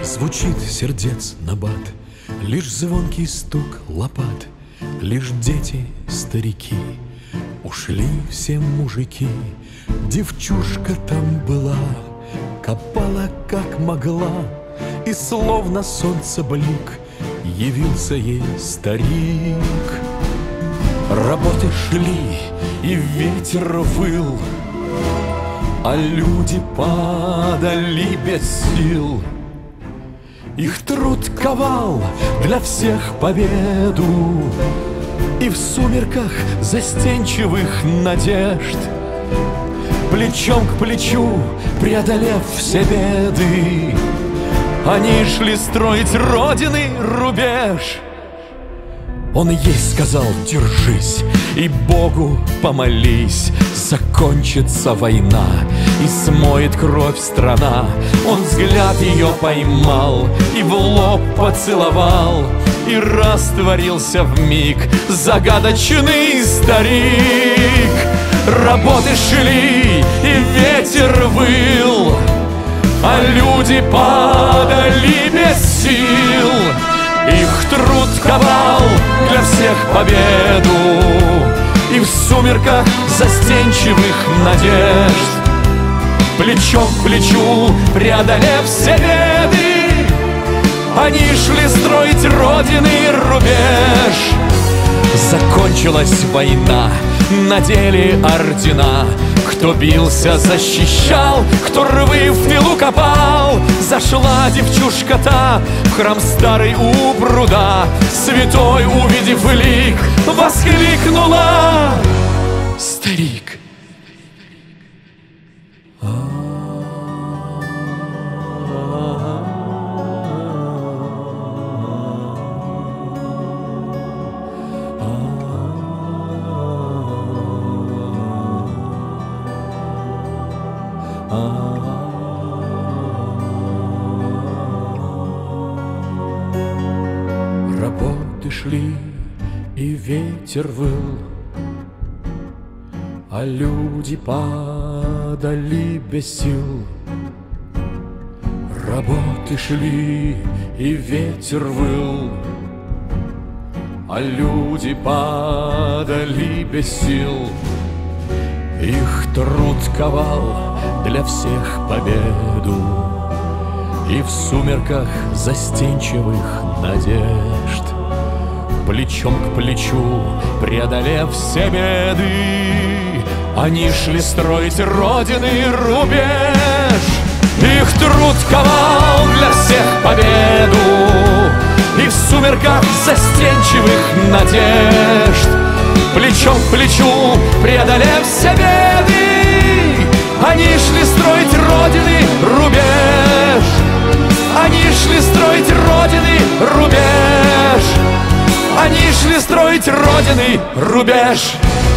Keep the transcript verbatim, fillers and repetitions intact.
Звучит сердец набат, лишь звонкий стук лопат, лишь дети, старики. Ушли все мужики, девчушка там была, копала как могла, и словно солнце блик явился ей старик. Работы шли, и ветер выл, а люди падали без сил. Их труд ковал для всех победу, и в сумерках застенчивых надежд, плечом к плечу преодолев все беды, они шли строить родины рубеж. Он ей сказал: держись и Богу помолись, закончится война и смоет кровь страна. Он взгляд ее поймал и в лоб поцеловал, и растворился вмиг загадочный старик. Работы шли, и ветер выл, а люди падали без сил. Их труд ковал для всех победу, и в сумерках застенчивых надежд, плечом к плечу преодолев все беды, они шли строить родины рубеж. Закончилась война, надели ордена. Кто бился, защищал, кто рвы в тылу копал. Зашла девчушка та в храм старый у пруда, святой, увидев лик, воскликнула: старик! Работы шли, и ветер выл, а люди падали без сил. Работы шли, и ветер выл, а люди падали без сил. Их труд ковал для всех победу, и в сумерках застенчивых надежд, плечом к плечу преодолев все беды, они шли строить родины рубеж. Их труд ковал для всех победу, и в сумерках застенчивых надежд, плечом к плечу преодолев все беды, они шли строить родины рубеж. Они шли строить родины рубеж. Они шли строить родины рубеж.